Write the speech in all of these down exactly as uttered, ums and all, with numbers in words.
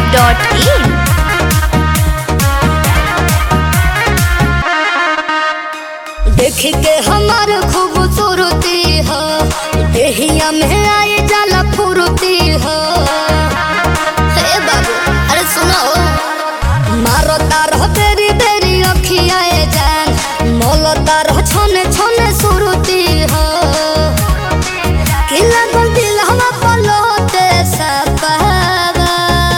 Dot in. देख के हमार खूबसूरती हो, देहिया में आई जाला फुरती हो। हे बाबू अरे सुनो, मारो तारो तेरी तेरी अखिया जान, मोलो तारो छोने छोने सुरती हो। किला गोल दिल हवा पलोते सपावा,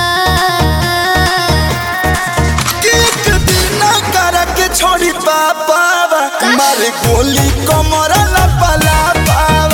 एक दिन करके छोड़ी पापा मारे गोली कमर लपला पावा।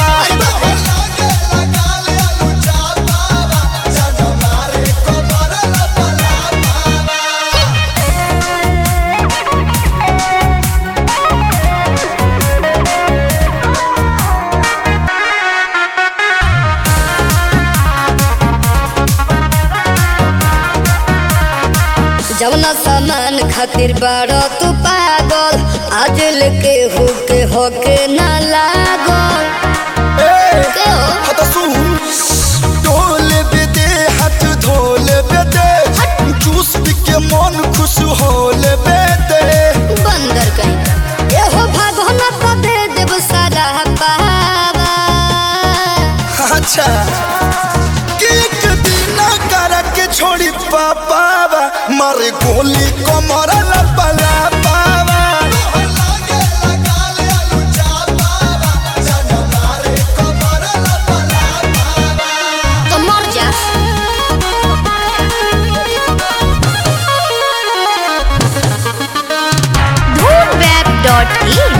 जवना सामान खातिर बाड़ो तू पागल, आज लेके होके होके ना लागल। के हो? हता सुन ढोले बेदे हाथ धोले बेदे, जूस पी के मन खुश होले बेदे। बंदर कहीं ये हो भागो ना तो दे देव सारा पावा। अच्छा एक दिन करके छोड़ी पापा मारे गोली कमर लपला पावा। तो मर जा। धूम वेब डॉट इन।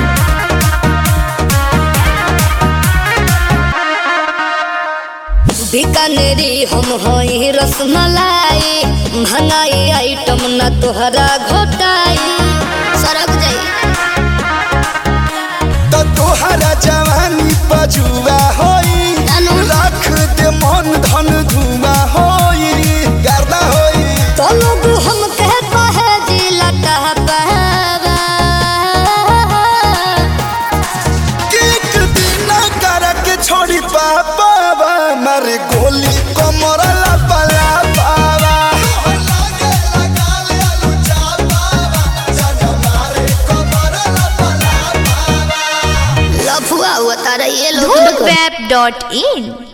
बीकानेरी हम होई रसमलाई, महंगाई आइटम ना तोहरा घोटाई। सरक जाई तो तोहरा जवानी पजुआ होई, रख दे मन धन धुआ होई, गर्दा होई। तो लोग हम कहता है जिला कहवा। एक दिन करके छोड़ी पापा मारे गोली कमर लपला पावा। लफुआ हुआ तारा ये लोग। धूम वेब डॉट इन।